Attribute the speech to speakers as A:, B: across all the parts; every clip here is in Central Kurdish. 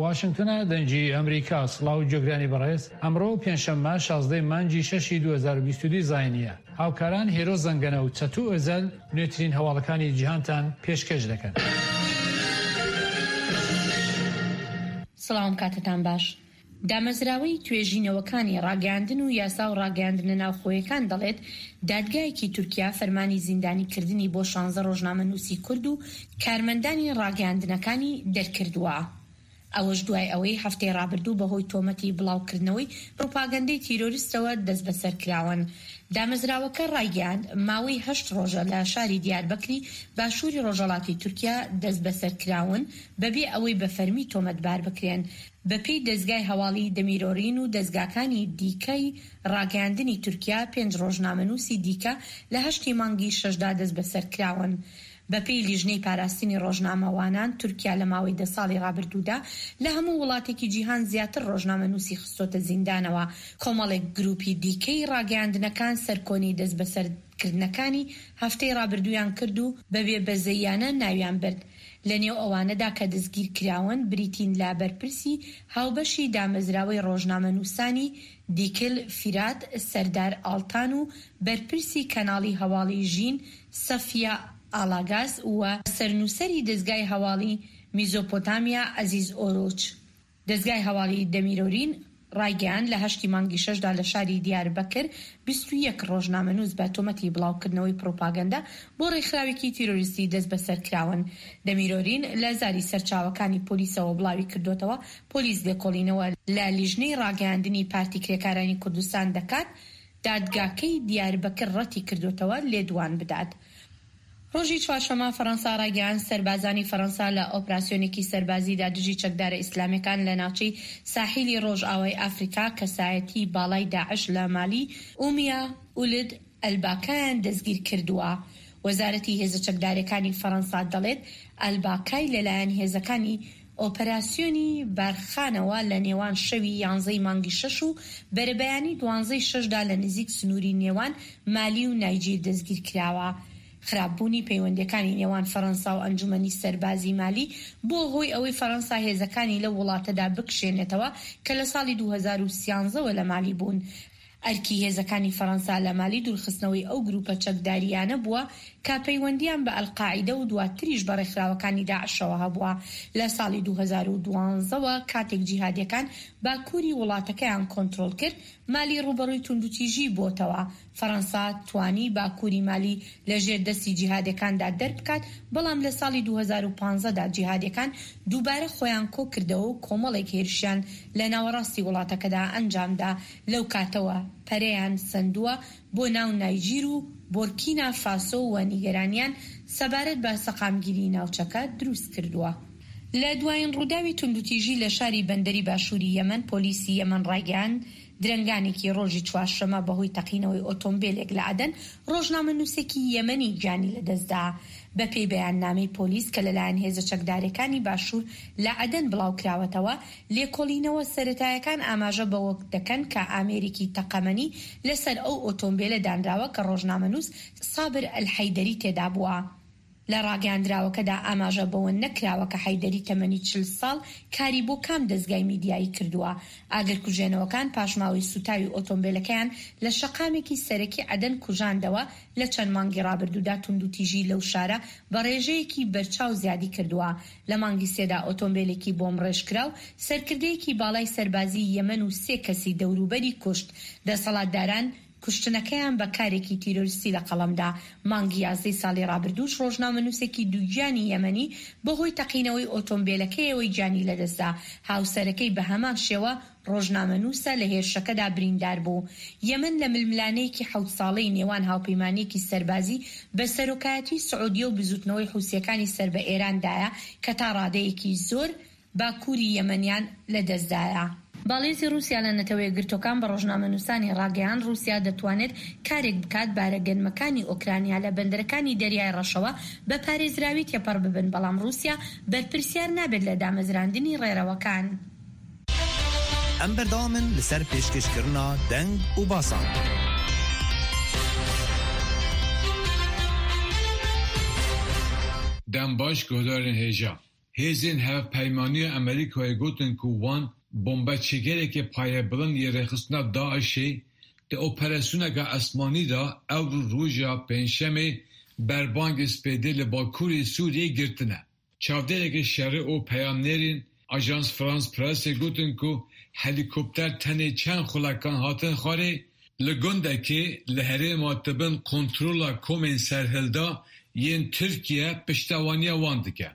A: واشنگتن دنجی امریکا سلااو جۆگرانی بەڕێز ئەمڕۆ پێنجشەممە 16 مانگی 6 2022 زاینیە هاوکاران هێرۆ زەنگەنە و چەتو ئۆزەل نوێترین هەواڵەکانی جیهانتان پێشکەش دەکەن.
B: سڵام کاتتان باش. دامەزراوەی توێژینەوەکانی ڕاگەاندن و یاسا و ڕاگەاندنە ناوخۆیەکان دەڵێت دادگایەکی تورکیا فەرمانی زیندانیکردنی بۆ 16 ڕۆژنامەنووسی کورد و کارمەندانی ڕاگەاندنەکانی دەرکردووە. ئەوەش دوای ئەوەی هەفتەی ڕابردوو بەهۆی تۆمەتی بڵاوکردنەوەی پڕۆپاگەندەی تیرۆریستەوە دەست بەسەر کراون. دامەزراوەکە ڕایگەاند ماوەی 8 ڕۆژە لە شاری دیاربەکری باشووری ڕۆژهەڵاتی تورکیا دەست بەسەر کراون بەبێ ئەوەی بە فەرمی تۆمەتبار بکرێن. بەپێی دەستگای هەواڵی دەمیرۆرین و دەستگاکانی دیکەی ڕاگەاندنی تورکیا 5 ڕۆژنامەنووسی دیکە لە 8 مانگی 6دا دەست بەسەر کراون. بەپێی لیژنەی پاراستنی ڕۆژنامەوانان تورکیا لە ماوەی 10 ساڵی ڕابردوودا لە هەموو وڵاتێکی جیهان زیاتر ڕۆژنامەنووسی خستۆتە زیندانەوە. کۆمەڵێک گروپی دیکەی ڕاگەاندنەکان سەرکۆنی دەست بەسەرکردنەکانی هەفتەی ڕابردوویان کرد و بەبێ بەزەیانە ناویان برد. لە نێو ئەوانەدا کە دەستگیر کراون بریتین لا بەرپرسی هاوبەشی دامەزراوەی ڕۆژنامەنووسانی دیکل فیرات سەردار ئاڵتان و بەرپرسی کەناڵی هەواڵی ژین سەفیا ئالاگاز و سەرنووسەری دەستگای هەواڵی میزۆپۆتامیا ئەزیز ئۆرۆچ. دەستگای هەواڵی دەمیرۆرین ڕایگەیان لە 8 مانگی 6دا لە شاری دیاربەکر 21 ڕۆژنامەنووس بە تۆمەتی بڵاوکردنەوەی پڕۆپاگەندە بۆ ڕێکخراوێکی تیرۆریستی دەست بەسەر کراون. دەمیرۆرین لە زاری سەرچاوەکانی پۆلیسەوە بڵاوی کردوتەوە پۆلیس لێکۆڵینەوە لە لیژنەی ڕاگەاندنی پارتی کرێکارانی کوردستان دەکات دادگاکەی دیاربەکر ڕەتی کردوتەوە لێدوان بدات. ڕۆژی چوارشەمە فەڕەنسا ڕایگەیاند سەربازانی فەڕەنسا لە ئۆپراسیۆنێکی سەربازیدا دژی چەکدارە ئیسلامیەکان لە ناوچەی ساحیلی ڕۆژئاوای ئافریقا کەسایەتی باڵای داعش لە مالی ئومیا ئولد ئەلباکایان دەستگیر کردووە. وەزارەتی هێزە چەکدارەکانی فەڕەنسا دەڵێت ئەلباکای لەلایەن هێزەکانی ئۆپەراسیۆنی بارخانەوە لە نێوان شەوی 11 مانگی 6 و بەرەبەیانی 12 6دا لە نزیک سنووری نێوان مالی و نایجیر دەستگیر کراوە. خراپبوونی پەیوەندیەکانی نێوان فەڕەنسا و ئەنجومەنی سەربازی مالی بۆ هۆی ئەوەی فەڕەنسا هێزەکانی لە وڵاتەدا بکشێنێتەوە کە لە ساڵی 2013 لە مالی بوون. ئەرکی هێزەکانی فەڕەنسا لە مالی دوورخستنەوەی ئەو گروپە چەکداریانە بووە کە پەیوەندیان بە ئەلقاعیدە و دواتریش بە ڕێکخراوەکانی داعشەوە هەبووە. لە ساڵی 2012ەوە کاتێک جیهادیەکان باکووری وڵاتەکەیان کۆنتڕۆڵ کرد مالی ڕوبەڕووی توندوتیژی بۆتەوە. فەڕەنسا توانی باکووری مالی لە ژێر دەستی جیهادیەکاندا دەربکات بەڵام لە ساڵی 2015دا جیهادیەکان دووبارە خۆیان کۆ کردەوە و کۆمەڵێک هێرشیان لە ناوەڕاستی وڵاتەکەدا ئەنجامدا. لەو کاتەوە پەرەیان سندووە بۆ ناو نایجیر و بورکینا فاسۆ و نیگەرانیان سەبارەت بە سەقامگیری ناوچەکە دروست کردووە. لە دوایین ڕووداوی توندوتیژی لە شاری بەندەری باشووری یەمەن پۆلیسی یەمەن ڕایگەیاند درەنگانێکی ڕۆژی چوارشەمە بەهۆی تەقینەوەی ئۆتۆمبیلێک لە عەدەن ڕۆژنامەنووسێکی یەمەنی گیانی لەدەستدا. بەپێی بەیاننامەی پۆلیس کە لەلایەن هێزە چەکدارەکانی باشوور لە عەدەن بڵاوکراوەتەوە لێکۆڵینەوە سەرەتایەکان ئاماژە بەوە دەکەن کە ئامێرێکی تەقەمەنی لەسەر ئەو ئۆتۆمبیلە دانراوە کە ڕۆژنامەنووس سابر ئەلحەیدەری تێدا بووە. لە ڕاگەاندراوەکەدا ئاماژە بەوە نەکراوە کە حەیدەری تەمەنی 40 ساڵ کاری بۆ کام دەستگای میدیایی کردووە. ئاگرکوژێنەوەکان پاشماوەی سوتاوی ئۆتۆمبیلەکەیان لە شەقامێکی سەرەکی عەدەن کوژاندەوە. لە چەند مانگی ڕابردوودا توندوتیژی لەو شارە بە ڕێژەیەکی بەرچاو زیادی کردووە. لە مانگی سێدا ئۆتۆمبیلێکی بۆم ڕێژکراو سەرکردەیەکی باڵای سەربازی یەمەن و 3 کەسی دەوروبەری کوشت. دەسەڵاتداران کوشتنەکەیان بە کارێکی تیرۆریستی لە قەڵەمدا. مانگی 11 ساڵی ڕابردووش ڕۆژنامەنووسێکی دووگیانی یەمەنی بەهۆی تەقینەوەی ئۆتۆمبیلەکەیەوەی گیانی لەدەستدا. هاوسەرەکەی بە هەمان شێوە ڕۆژنامەنووسە لە هێرشەکەدا بریندار بوو. یەمەن لە ململانەیەکی 7 ساڵەی نێوان هاوپەیمانیەکی سەربازی بە سەرۆکایەتی سعودیە و بزوتنەوەی حوسیەکانی سەر بە ئێراندایە کە تا ڕادەیەکی زۆر باکووری یەمەنیان لەدەستدایە. باڵێزی رووسیا لە نەتەوەی گرتوەکان بە ڕۆژنامەنووسانی ڕاگەیاند رووسیا دەتوانێت کارێک بکات بارەگەنمەکانی ئۆکرانیا لە بەندەرەکانی دەریای ڕەشەوە بە پارێزراوی تێپەڕ ببن، بەڵام رووسیا بەرپرسیار نابێت لە دامەزراندنی ڕێڕەوەکان.
C: ئەم بەردەوامن لەسەر پێشکەشکردنا دەنگ و باسان.
D: دەم باش گۆدارن هێژە هزین هف پیمانی امریکای گوتن که وان بمبچگری که پایه بلند یه رخصنا داعشی ده اپراسیون که اسمانی دا او روژا پنجشنبه بربانگ سپیده لباکوری سوریه گرتنه. چاودره که شهر او پیامنرین آژانس فرانس پرس گوتن که هلیکوپتر تنه چند خلکان هاتن خاره لگنده که لحره ماتبن کنترولا کومن سرهلدا ین ترکیه پشتوانی وانده که.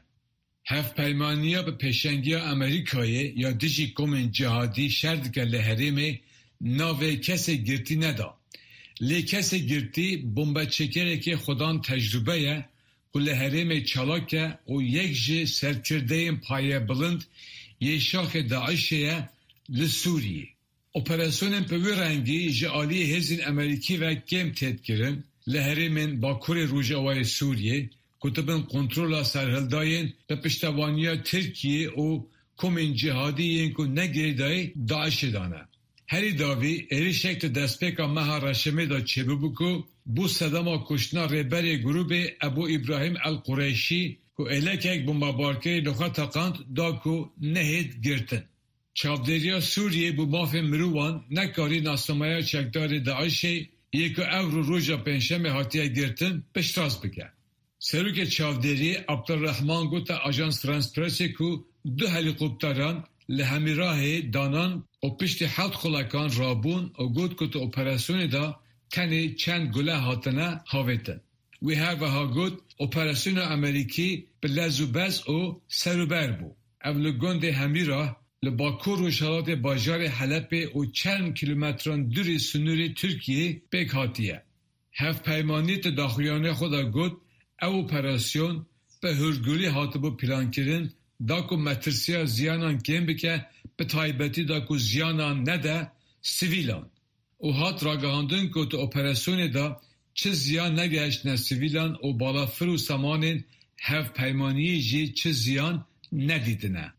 D: هف پیمانیا به پیشنگی امریکایی یا دیجی کومن جهادی شرد که لحره می ناوه کسی گرتی ندا. لی کسی گرتی بمب چکره که خودان تجربه یه که لحره می چلاکه و یک جه سرکرده این پایه بلند یه شاخ داعشه لسوریه. اپراسیون پوی رنگی جعالی هزین امریکی و کم تید کرن لحره من باکور روژاوای سوریه کتبن کنترولا سرهلداین به پشتوانی ترکیه و کومن جهادی این که نگریدای داعش دانه. هری داوی اری شکل دستپیکا مها رشمه دا چه ببکو بو صداما کشنا ریبری گروب ابو ابراهیم القریشی که الک یک بمبارکه لخوا تاقاند دا که نهید گرتن. چابدریا سوریه بو ماف مروان نکاری ناسنامه چکدار داعشی یک او روژا پنجشنبه هاتیه گرتن پشتراز بکن. سروک چابدری عبدالرحمن گوتا آژانس فرانس پرسی که 2 هلیکوپتران لهمیراه دانان و پشت 7 خلکان رابون و گوت کت اپراسیون دا تنی چند گله هاتنه هاویتن. وی ها گوت اپراسیون امریکی به لزوبز و سروبر بو. اول گنده همیراه لباکور و شالات باجار حلب و چند کیلومتران دوری سنوری ترکیه بک هاتیه. هفت پیمانیت داخلیانه خدا گوت او اپراسیون به هرگولی هاتبو پلان کرن داکو مترسیا زیانان کم بکه به تایبتی داکو زیانان نده سیویلان. او هات راگهاندن که تو اپراسیون دا چه زیان نگشت نه سیویلان و بالا فرو سامانین هفت پیمانی جی چه زیان ندیدنه.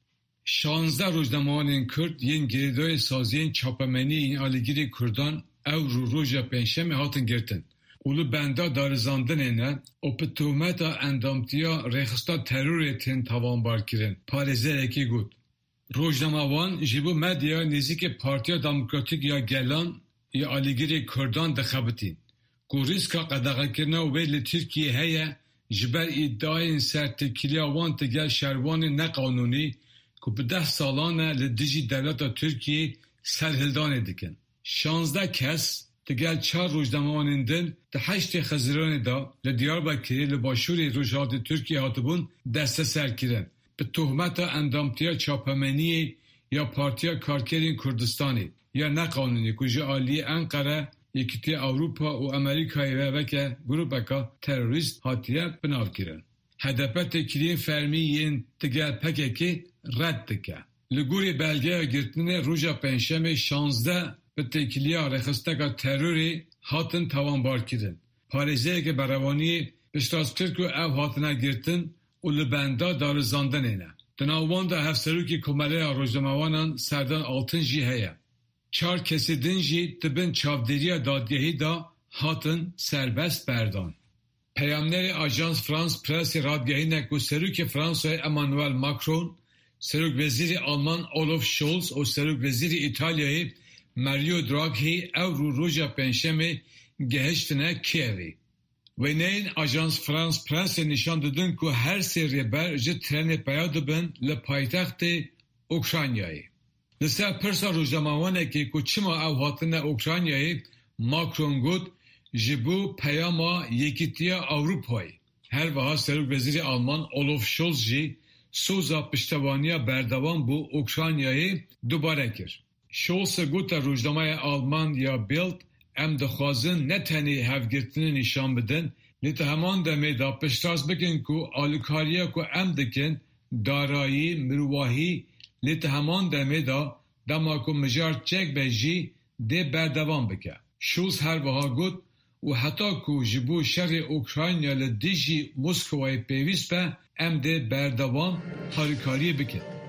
D: 16 روزنامه‌نامه‌ان کرد ین گریدای سازین چاپمنی این آلیگیری کردان او روژا پنجشنبه هاتن گرتن. اولو بندا دارزاندن نه و به تهمت اندامتیا رخصتا ترور تن توانبار کرن. پارزه اکی گود. روزنامه‌وان جیبو مدیا نزدیک پارتیا دموکراتیک یا گلان یا آلیگیری کردان دخبتین. کو ریسکا قدغه کرنه و ویل ترکیه هیا جبر ادعای سرتکیلیا وان تگل شروان نقانونی که به 10 سالانه لدیجی دولت ترکیه سرهلدان دکن. 16 کس تگل 4 روزنامه‌نامه‌اندن ده 8 خزران دا لدیاربکری لباشوری روژهات ترکیه هاتبون دست سر کرن. به تهمت اندامتیا چاپمنی یا پارتیا کارکرین کردستانی یا نقانونی که جعالی انقره یکیتی اروپا و امریکای وکه گروپکا تروریست هاتیه بناو کرن. هدفت کلین فرمی این تگل پککی رد دکه. لگوری بلگه گرتنه روژا پنجشنبه 16 به تکیلیا رخصتگا تروری هاتن توانبار کردن. پارزه که بروانی بشتاز ترک و او هاتنه گرتن و لبندا دارزاندن اینه. دناوان دا هفت سروکی کماله روزنامه‌وانان سردان آلتن جی هیا. 4 کسی دن جی تبن چاودریا دادگهی دا هاتن سربست بردان. پیامنر آژانس فرانس پرس رادگهی نکو سروک فرانسوی امانوئل ماکرون، سروک وزیر آلمان اولوف شولز و سروک وزیر ایتالیایی ماریو دراگهی او روژا پنجشنبه گهشتنه کیوی. و این آژانس فرانس پرس نشان دادن که هر سه ریبر جه ترن پیاده بن لپایتخت اوکراینیایی. لسر پرسا روزنامه‌وانه که چما او هاتنه اوکراینیایی ماکرون گود جبو پیاما یکیتیا اروپایی. هر وها سروک وزیر آلمان اولوف شولز جی سوزا پشتوانیا بردوان بو اوکراینیایی دوباره کرد. شولز گوتا روزنامه آلمان یا بیلد ام دخوازن نتنی هفگرتنی نشان بدن لیتا همان دمه دا پشتاز بکن که آلوکاریا که ام دکن دارایی مرواهی لیتا همان دمه دا دما که مجار چک بجی ده بردوان بکن. شولز هر وها گوت و حتی که جبو شر اوکراینیا لدیجی مسکوای پیویس به ام ده بردوان هاریکاری بکن.